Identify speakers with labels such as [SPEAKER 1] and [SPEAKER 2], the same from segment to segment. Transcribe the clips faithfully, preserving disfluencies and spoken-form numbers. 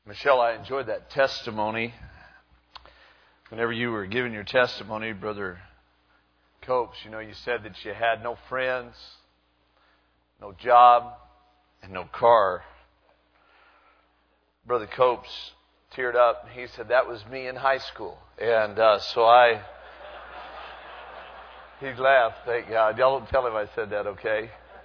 [SPEAKER 1] Michelle, I enjoyed that testimony. Whenever you were giving your testimony, Brother Copes, you know, you said that you had no friends, no job, and no car. Brother Copes teared up. He said, that was me in high school. And uh, so I... He laughed, thank God. Y'all don't tell him I said that, okay?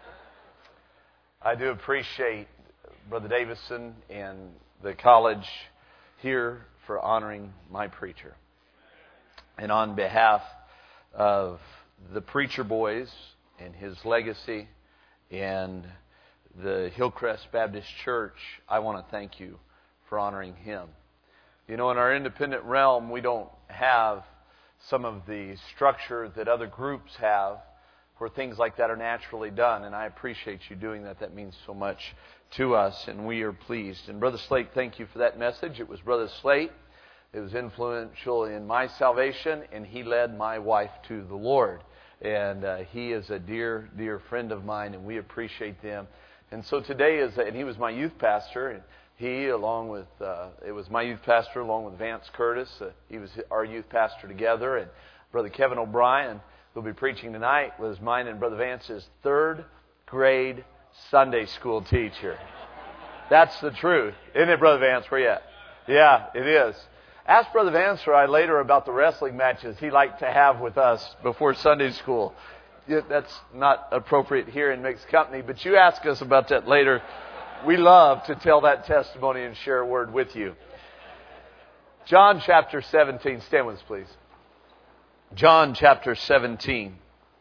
[SPEAKER 1] I do appreciate Brother Davison and the college here for honoring my preacher. And on behalf of the Preacher Boys and his legacy and the Hillcrest Baptist Church, I want to thank you for honoring him. You know, in our independent realm, we don't have some of the structure that other groups have where things like that are naturally done. And I appreciate you doing that. That means so much to us, and we are pleased. And Brother Slate, thank you for that message. It was Brother Slate. It was influential in my salvation, and he led my wife to the Lord. And uh, he is a dear, dear friend of mine, and we appreciate them. And so today is, and he was my youth pastor, and he, along with, uh, it was my youth pastor along with Vance Curtis. Uh, he was our youth pastor together, and Brother Kevin O'Brien, who'll be preaching tonight, was mine and Brother Vance's third grade Sunday school teacher. That's the truth. Isn't it, Brother Vance? Where you at? Yeah, it is. Ask Brother Vance or I later about the wrestling matches he liked to have with us before Sunday school. That's not appropriate here in mixed company, but you ask us about that later. We love to tell that testimony and share a word with you. John chapter seventeen. Stand with us, please. John chapter seventeen.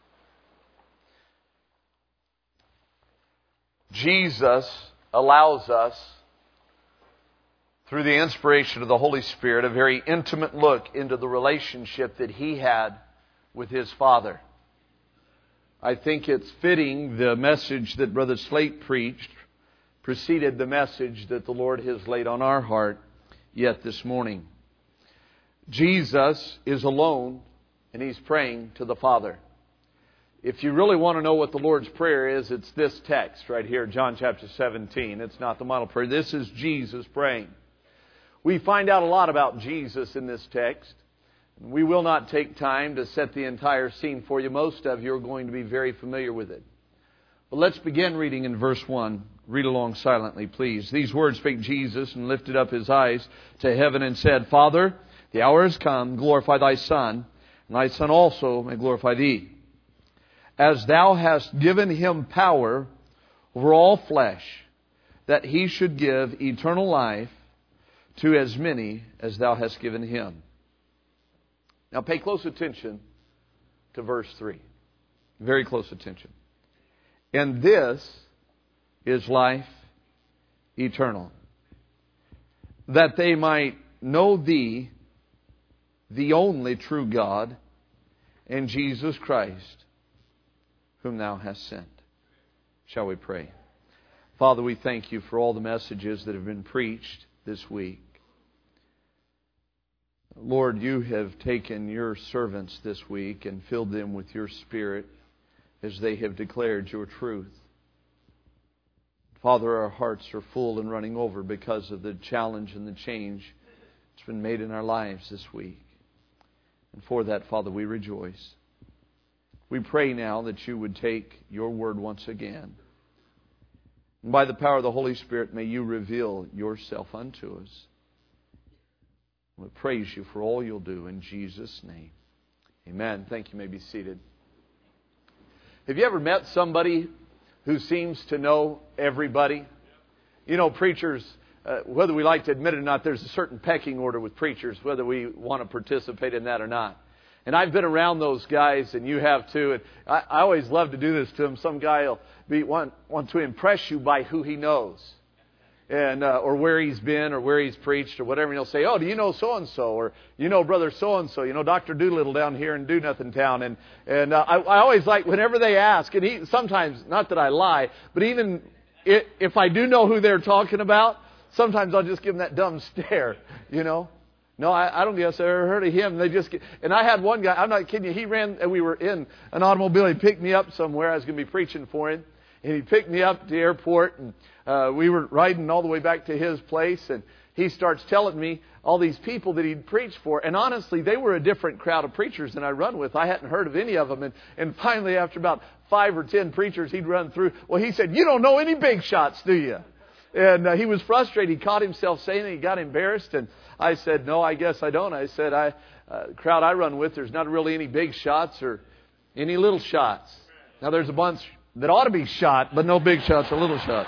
[SPEAKER 1] Jesus allows us, through the inspiration of the Holy Spirit, a very intimate look into the relationship that He had with His Father. I think it's fitting the message that Brother Slate preached preceded the message that the Lord has laid on our heart yet this morning. Jesus is alone and He's praying to the Father. If you really want to know what the Lord's Prayer is, it's this text right here, John chapter seventeen. It's not the model prayer. This is Jesus praying. We find out a lot about Jesus in this text. We will not take time to set the entire scene for you. Most of you are going to be very familiar with it. But let's begin reading in verse one. Read along silently, please. These words spake Jesus and lifted up His eyes to heaven and said, Father, the hour is come, glorify Thy Son, and Thy Son also may glorify Thee. As Thou hast given Him power over all flesh, that He should give eternal life to as many as Thou hast given Him. Now pay close attention to verse three. Very close attention. And this is life eternal, that they might know Thee, the only true God, and Jesus Christ, whom Thou hast sent. Shall we pray? Father, we thank You for all the messages that have been preached this week. Lord, You have taken Your servants this week and filled them with Your Spirit as they have declared Your truth. Father, our hearts are full and running over because of the challenge and the change that's been made in our lives this week. And for that, Father, we rejoice. We pray now that You would take Your word once again. And by the power of the Holy Spirit, may You reveal Yourself unto us. We praise You for all You'll do in Jesus' name. Amen. Thank you. You may be seated. Have you ever met somebody who seems to know everybody? You know, preachers, uh, whether we like to admit it or not, there's a certain pecking order with preachers, whether we want to participate in that or not. And I've been around those guys, and you have too. And I, I always love to do this to them. Some guy will be want, want to impress you by who he knows, and uh, or where he's been, or where he's preached, or whatever. And he'll say, "Oh, do you know so and so?" Or "You know, brother so and so? You know, Doctor Doolittle down here in Do Nothing Town." And and uh, I, I always like whenever they ask. And he, sometimes, not that I lie, but even if, if I do know who they're talking about, sometimes I'll just give them that dumb stare. You know. No, I, I don't guess I ever heard of him. They just get, and I had one guy, I'm not kidding you, he ran, and we were in an automobile. He picked me up somewhere. I was going to be preaching for him. And he picked me up at the airport, and uh, we were riding all the way back to his place. And he starts telling me all these people that he'd preached for. And honestly, they were a different crowd of preachers than I run with. I hadn't heard of any of them. And, and finally, after about five or ten preachers he'd run through, well, he said, "You don't know any big shots, do you?" And uh, he was frustrated. He caught himself saying it. He got embarrassed. And I said, "No, I guess I don't." I said, I, uh, the crowd I run with, there's not really any big shots or any little shots. Now, there's a bunch that ought to be shot, but no big shots or little shots.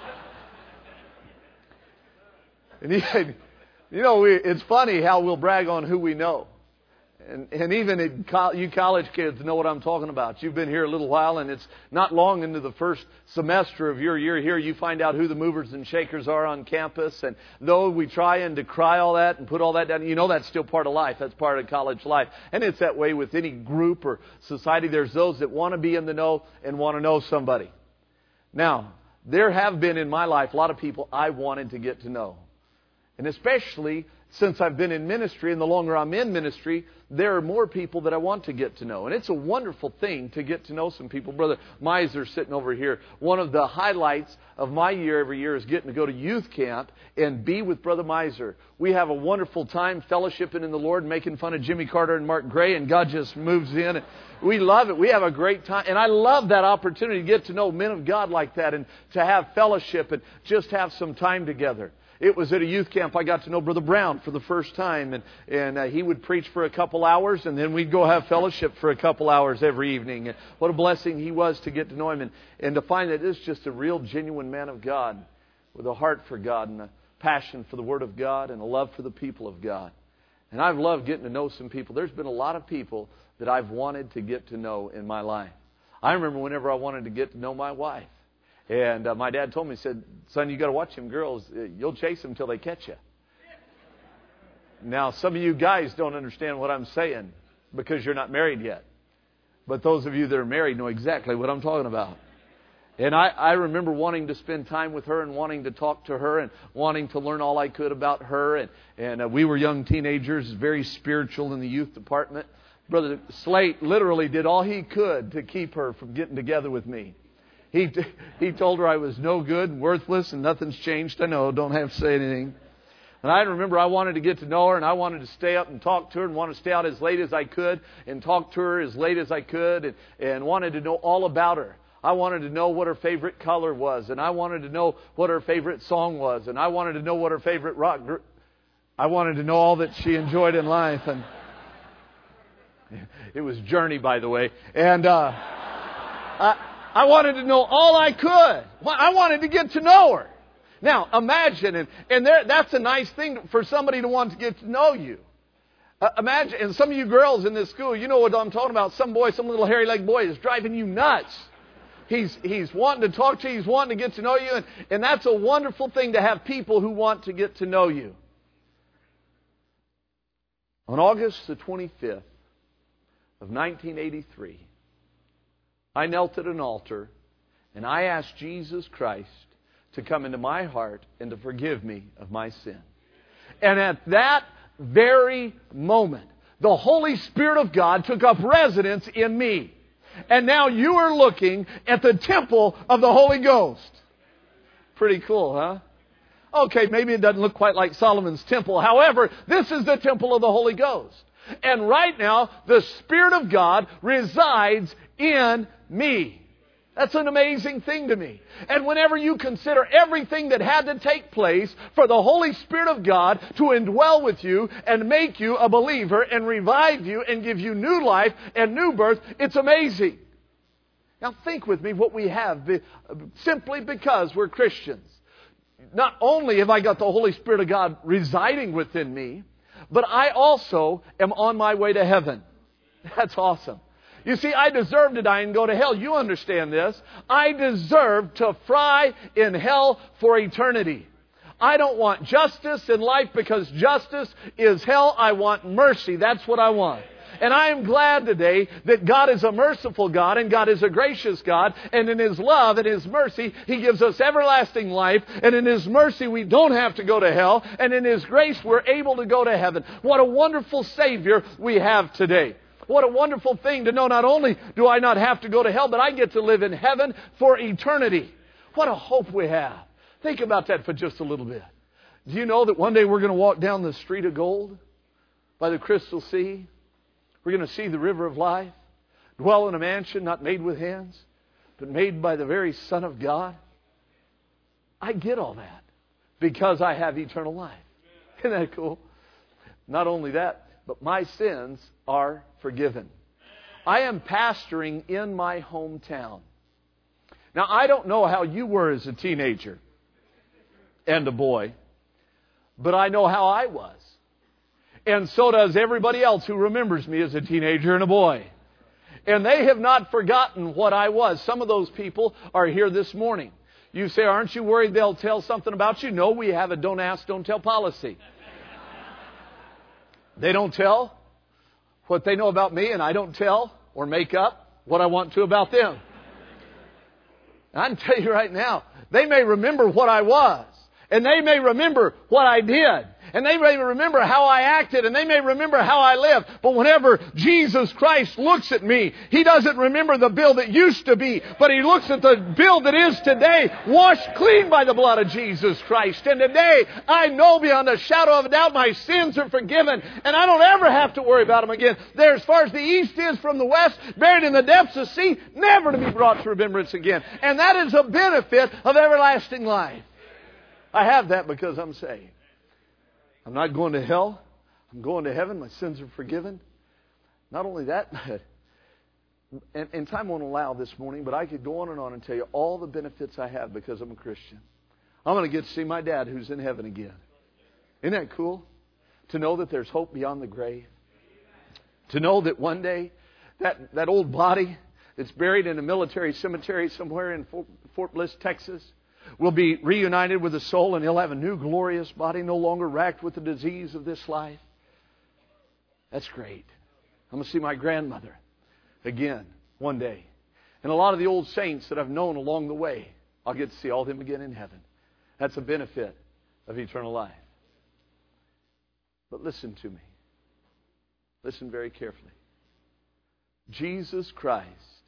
[SPEAKER 1] And he, you know, we, it's funny how we'll brag on who we know. And, and even in co- you college kids know what I'm talking about. You've been here a little while, and it's not long into the first semester of your year here, you find out who the movers and shakers are on campus. And though we try and decry all that and put all that down, you know that's still part of life. That's part of college life. And it's that way with any group or society. There's those that want to be in the know and want to know somebody. Now, there have been in my life a lot of people I wanted to get to know. And especially since I've been in ministry, and the longer I'm in ministry, there are more people that I want to get to know. And it's a wonderful thing to get to know some people. Brother Miser sitting over here. One of the highlights of my year every year is getting to go to youth camp and be with Brother Miser. We have a wonderful time fellowshipping in the Lord, making fun of Jimmy Carter and Mark Gray, and God just moves in. And we love it. We have a great time. And I love that opportunity to get to know men of God like that and to have fellowship and just have some time together. It was at a youth camp I got to know Brother Brown for the first time. And, and uh, he would preach for a couple hours, and then we'd go have fellowship for a couple hours every evening. And what a blessing he was to get to know him and, and to find that this is just a real, genuine man of God with a heart for God and a passion for the Word of God and a love for the people of God. And I've loved getting to know some people. There's been a lot of people that I've wanted to get to know in my life. I remember whenever I wanted to get to know my wife. And uh, my dad told me, he said, "Son, you got to watch them girls. You'll chase them until they catch you." Now, some of you guys don't understand what I'm saying because you're not married yet. But those of you that are married know exactly what I'm talking about. And I, I remember wanting to spend time with her and wanting to talk to her and wanting to learn all I could about her. And, and uh, we were young teenagers, very spiritual in the youth department. Brother Slate literally did all he could to keep her from getting together with me. He he told her I was no good and worthless and nothing's changed. I know, don't have to say anything. And I remember I wanted to get to know her and I wanted to stay up and talk to her and wanted to stay out as late as I could and talk to her as late as I could and, and wanted to know all about her. I wanted to know what her favorite color was, and I wanted to know what her favorite song was, and I wanted to know what her favorite rock group. I wanted to know all that she enjoyed in life. And it was Journey, by the way. And uh, I... I wanted to know all I could. I wanted to get to know her. Now, imagine, and, and there, that's a nice thing for somebody to want to get to know you. Uh, imagine, and some of you girls in this school, you know what I'm talking about. Some boy, some little hairy-legged boy is driving you nuts. He's, he's wanting to talk to you. He's wanting to get to know you. And, and that's a wonderful thing to have people who want to get to know you. On August the twenty-fifth of nineteen eighty-three, I knelt at an altar and I asked Jesus Christ to come into my heart and to forgive me of my sin. And at that very moment, the Holy Spirit of God took up residence in me. And now you are looking at the temple of the Holy Ghost. Pretty cool, huh? Okay, maybe it doesn't look quite like Solomon's temple. However, this is the temple of the Holy Ghost. And right now, the Spirit of God resides in me. That's an amazing thing to me. And whenever you consider everything that had to take place for the Holy Spirit of God to indwell with you and make you a believer and revive you and give you new life and new birth, it's amazing. Now think with me what we have simply because we're Christians. Not only have I got the Holy Spirit of God residing within me, but I also am on my way to heaven. That's awesome. You see, I deserve to die and go to hell. You understand this. I deserve to fry in hell for eternity. I don't want justice in life because justice is hell. I want mercy. That's what I want. And I am glad today that God is a merciful God and God is a gracious God. And in His love and His mercy, He gives us everlasting life. And in His mercy, we don't have to go to hell. And in His grace, we're able to go to heaven. What a wonderful Savior we have today. What a wonderful thing to know not only do I not have to go to hell, but I get to live in heaven for eternity. What a hope we have. Think about that for just a little bit. Do you know that one day we're going to walk down the street of gold by the crystal sea? We're going to see the river of life, dwell in a mansion not made with hands, but made by the very Son of God. I get all that because I have eternal life. Isn't that cool? Not only that, but my sins are forgiven. I am pastoring in my hometown. Now, I don't know how you were as a teenager and a boy, but I know how I was. And so does everybody else who remembers me as a teenager and a boy. And they have not forgotten what I was. Some of those people are here this morning. You say, aren't you worried they'll tell something about you? No, we have a don't ask, don't tell policy. They don't tell what they know about me, and I don't tell or make up what I want to about them. I can tell you right now, they may remember what I was. And they may remember what I did. And they may remember how I acted. And they may remember how I lived. But whenever Jesus Christ looks at me, He doesn't remember the Bill that used to be. But He looks at the Bill that is today, washed clean by the blood of Jesus Christ. And today, I know beyond a shadow of a doubt my sins are forgiven. And I don't ever have to worry about them again. They're as far as the east is from the west, buried in the depths of the sea, never to be brought to remembrance again. And that is a benefit of everlasting life. I have that because I'm saved. I'm not going to hell. I'm going to heaven. My sins are forgiven. Not only that, and, and time won't allow this morning, but I could go on and on and tell you all the benefits I have because I'm a Christian. I'm going to get to see my dad who's in heaven again. Isn't that cool? To know that there's hope beyond the grave. To know that one day that, that old body that's buried in a military cemetery somewhere in Fort, Fort Bliss, Texas, will be reunited with the soul, and he'll have a new glorious body, no longer racked with the disease of this life. That's great. I'm going to see my grandmother again one day. And a lot of the old saints that I've known along the way, I'll get to see all of them again in heaven. That's a benefit of eternal life. But listen to me. Listen very carefully. Jesus Christ,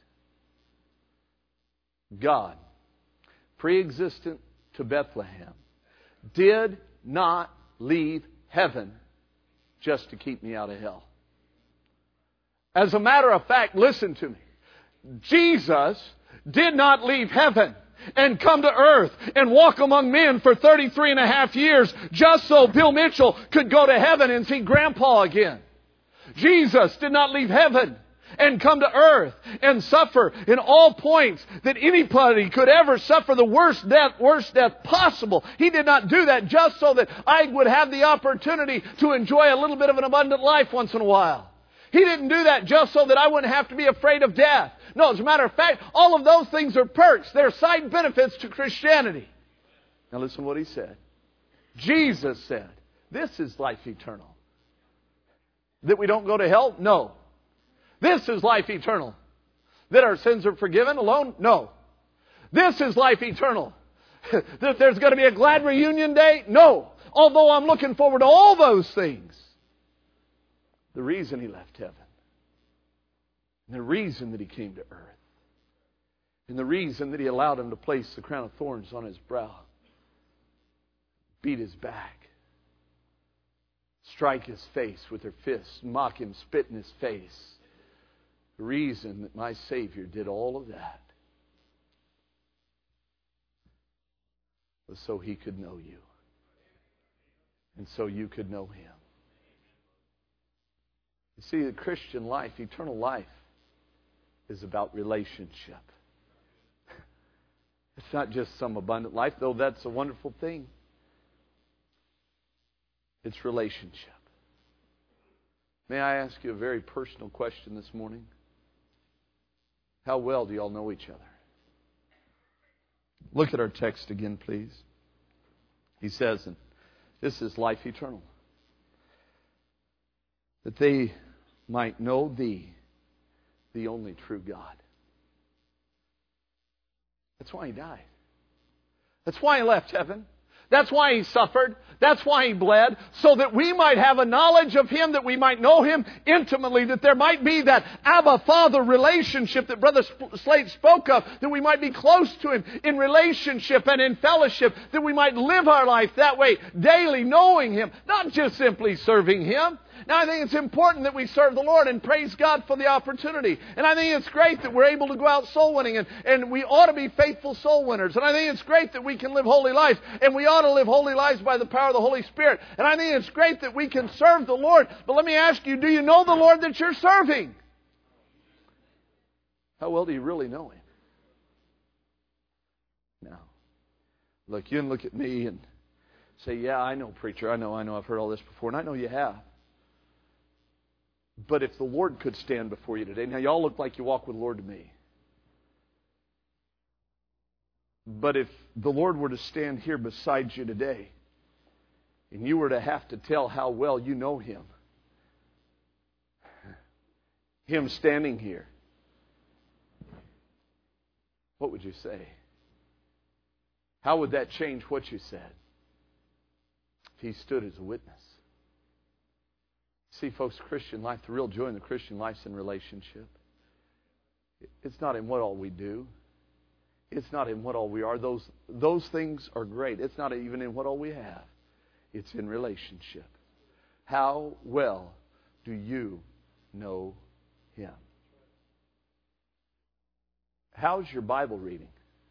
[SPEAKER 1] God, pre-existent to Bethlehem, did not leave heaven just to keep me out of hell. As a matter of fact, listen to me. Jesus did not leave heaven and come to earth and walk among men for thirty-three and a half years just so Bill Mitchell could go to heaven and see Grandpa again. Jesus did not leave heaven and come to earth and suffer in all points that anybody could ever suffer the worst death, worst death possible. He did not do that just so that I would have the opportunity to enjoy a little bit of an abundant life once in a while. He didn't do that just so that I wouldn't have to be afraid of death. No, as a matter of fact, all of those things are perks. They're side benefits to Christianity. Now listen to what He said. Jesus said, this is life eternal. That we don't go to hell? No. This is life eternal. That our sins are forgiven alone? No. This is life eternal. That there's going to be a glad reunion day? No. Although I'm looking forward to all those things. The reason He left heaven. And the reason that He came to earth. And the reason that He allowed Him to place the crown of thorns on His brow. Beat His back. Strike His face with her fists. Mock Him, spit in His face. The reason that my Savior did all of that was so He could know you. And so you could know Him. You see, the Christian life, eternal life, is about relationship. It's not just some abundant life, though that's a wonderful thing. It's relationship. May I ask you a very personal question this morning? How well do you all know each other? Look at our text again, please. He says, and this is life eternal, that they might know Thee, the only true God. That's why He died. That's why He left heaven.
[SPEAKER 2] That's why He suffered. That's why He bled. So that we might have a knowledge of Him, that we might know Him intimately, that there might be that Abba Father relationship that Brother Slate spoke of, that we might be close to Him in relationship and in fellowship, that we might live our life that way daily, knowing Him, not just simply serving Him. Now, I think it's important that we serve the Lord, and praise God for the opportunity. And I think it's great that we're able to go out soul winning, and, and we ought to be faithful soul winners. And I think it's great that we can live holy lives, and we ought to live holy lives by the power of the Holy Spirit. And I think it's great that we can serve the Lord. But let me ask you, do you know the Lord that you're serving? How well do you really know Him? Now, look, you can look at me and say, yeah, I know, preacher, I know, I know, I've heard all this before, and I know you have. But if the Lord could stand before you today, now y'all look like you walk with the Lord to me. But if the Lord were to stand here beside you today, and you were to have to tell how well you know Him, Him standing here, what would you say? How would that change what you said if He stood as a witness? See, folks, Christian life, the real joy in the Christian life is in relationship. It's not in what all we do. It's not in what all we are. Those, those things are great. It's not even in what all we have. It's in relationship. How well do you know Him? How's your Bible reading?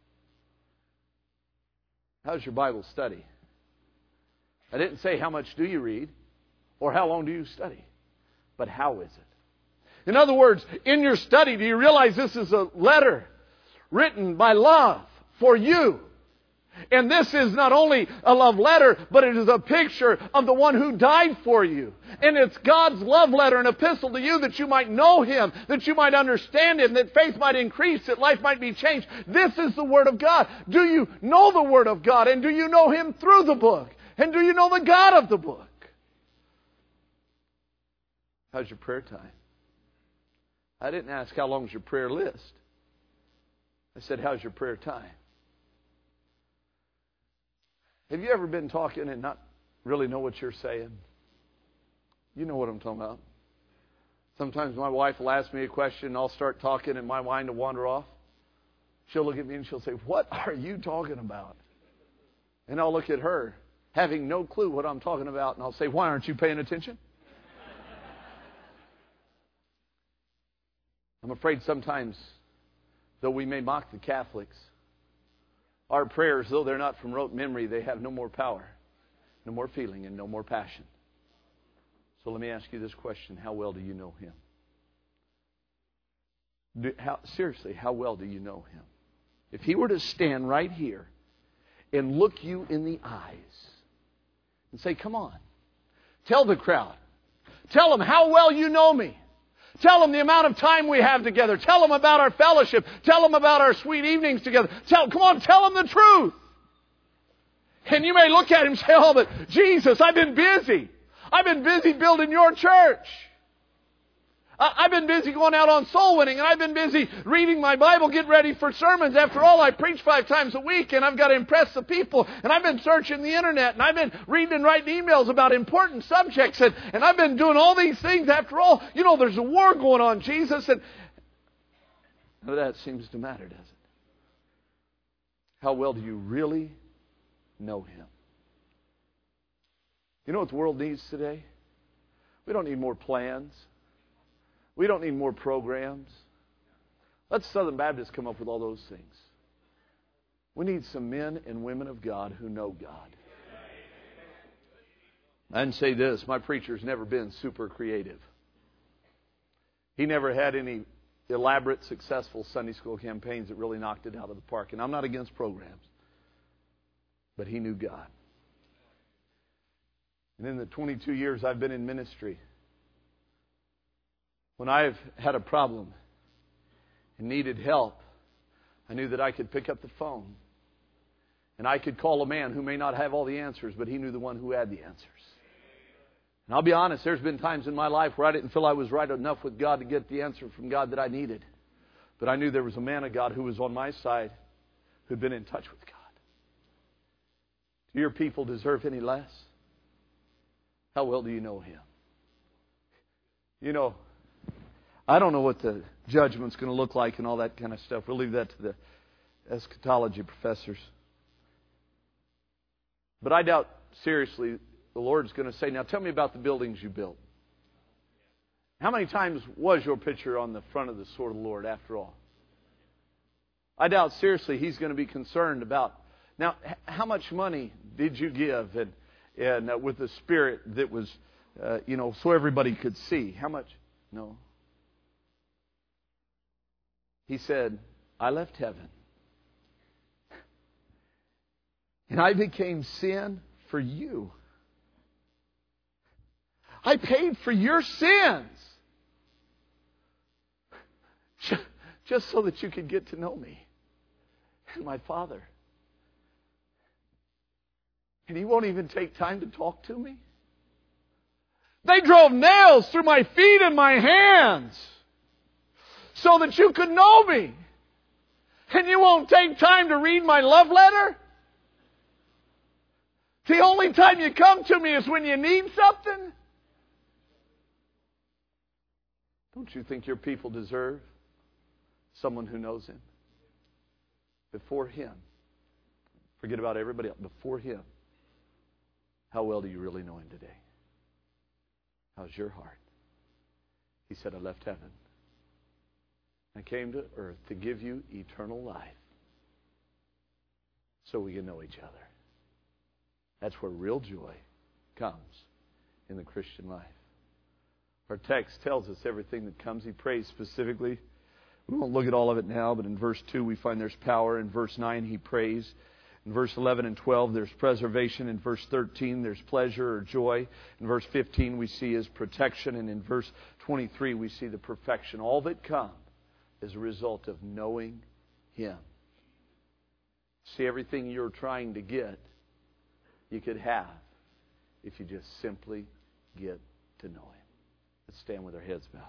[SPEAKER 2] How's your Bible study? I didn't say how much do you read or how long do you study, but how is it? In other words, in your study, do you realize this is a letter written by love for you? And this is not only a love letter, but it is a picture of the one who died for you. And it's God's love letter, an epistle to you, that you might know Him, that you might understand Him, that faith might increase, that life might be changed. This is the Word of God. Do you know the Word of God? And do you know Him through the book? And do you know the God of the book? How's your prayer time? I didn't ask how long is your prayer list. I said, how's your prayer time? Have you ever been talking and not really know what you're saying? You know what I'm talking about. Sometimes my wife will ask me a question and I'll start talking and my mind will wander off. She'll look at me and she'll say, what are you talking about? And I'll look at her, having no clue what I'm talking about, and I'll say, why aren't you paying attention? I'm afraid sometimes, though we may mock the Catholics, our prayers, though they're not from rote memory, they have no more power, no more feeling, and no more passion. So let me ask you this question. How well do you know Him? Do, how, seriously, how well do you know Him? If He were to stand right here and look you in the eyes and say, come on, tell the crowd, tell them how well you know me. Tell them the amount of time we have together. Tell them about our fellowship. Tell them about our sweet evenings together. Tell, come on, tell them the truth. And you may look at him and say, oh, but Jesus, I've been busy. I've been busy building your church. I've been busy going out on soul winning, and I've been busy reading my Bible, getting ready for sermons. After all, I preach five times a week, and I've got to impress the people. And I've been searching the internet, and I've been reading and writing emails about important subjects, and, and I've been doing all these things. After all, you know, there's a war going on, Jesus. And none of that seems to matter, does it? How well do you really know Him? You know what the world needs today? We don't need more plans. We don't need more programs. Let Southern Baptists come up with all those things. We need some men and women of God who know God. I can say this, my preacher's never been super creative. He never had any elaborate, successful Sunday school campaigns that really knocked it out of the park. And I'm not against programs. But he knew God. And in the twenty-two years I've been in ministry, when I've had a problem and needed help, I knew that I could pick up the phone and I could call a man who may not have all the answers, but he knew the one who had the answers. And I'll be honest, there's been times in my life where I didn't feel I was right enough with God to get the answer from God that I needed. But I knew there was a man of God who was on my side who'd been in touch with God. Do your people deserve any less? How well do you know Him? You know, I don't know what the judgment's going to look like and all that kind of stuff. We'll leave that to the eschatology professors. But I doubt, seriously, the Lord's going to say, now tell me about the buildings you built. How many times was your picture on the front of the sword of the Lord after all? I doubt, seriously, He's going to be concerned about, now, how much money did you give and, and uh, with the Spirit that was, uh, you know, so everybody could see? How much? No. He said, I left heaven. And I became sin for you. I paid for your sins. Just so that you could get to know me and my Father. And He won't even take time to talk to me. They drove nails through my feet and my hands so that you could know me. And you won't take time to read my love letter? The only time you come to me is when you need something? Don't you think your people deserve someone who knows Him? Before Him. Forget about everybody else. Before Him. How well do you really know Him today? How's your heart? He said, I left heaven. I came to earth to give you eternal life so we can know each other. That's where real joy comes in the Christian life. Our text tells us everything that comes. He prays specifically. We won't look at all of it now, but in verse two we find there's power. In verse nine He prays. In verse eleven and twelve there's preservation. In verse thirteen there's pleasure or joy. In verse fifteen we see His protection. And in verse twenty-three we see the perfection. All that come is a result of knowing Him. See, everything you're trying to get, you could have if you just simply get to know Him. Let's stand with our heads bowed.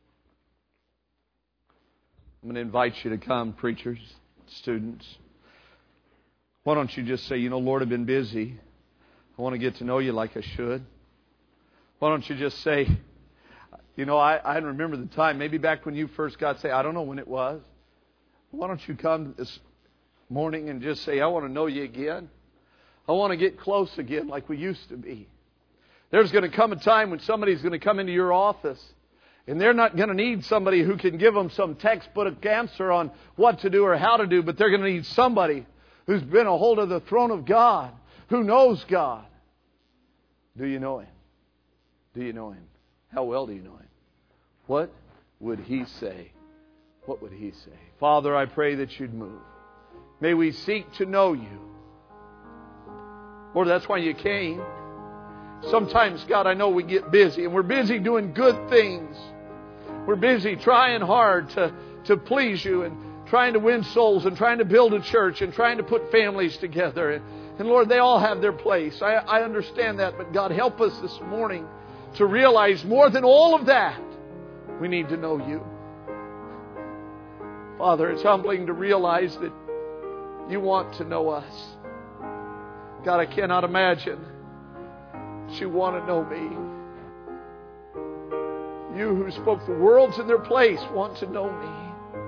[SPEAKER 2] I'm going to invite you to come, preachers, students. Why don't you just say, you know, Lord, I've been busy. I want to get to know you like I should. Why don't you just say, you know, I, I remember the time, maybe back when you first got saved. I don't know when it was. Why don't you come this morning and just say, I want to know you again. I want to get close again like we used to be. There's going to come a time when somebody's going to come into your office and they're not going to need somebody who can give them some textbook answer on what to do or how to do, but they're going to need somebody who's been a hold of the throne of God, who knows God. Do you know Him? Do you know Him? How well do you know Him? What would He say? What would He say? Father, I pray that You'd move. May we seek to know You. Lord, that's why You came. Sometimes, God, I know we get busy, and we're busy doing good things. We're busy trying hard to, to please You and trying to win souls and trying to build a church and trying to put families together. And, and Lord, they all have their place. I, I understand that, but God, help us this morning to realize more than all of that, we need to know You. Father, it's humbling to realize that You want to know us. God, I cannot imagine that You want to know me. You who spoke the worlds in their place want to know me.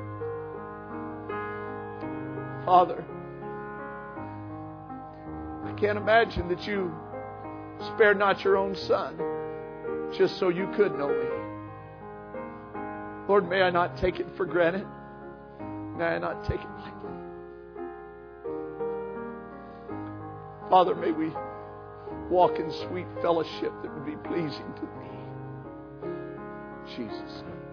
[SPEAKER 2] Father, I can't imagine that You spared not Your own Son just so You could know me. Lord, may I not take it for granted. May I not take it lightly. Father, may we walk in sweet fellowship that would be pleasing to Thee. In Jesus' name.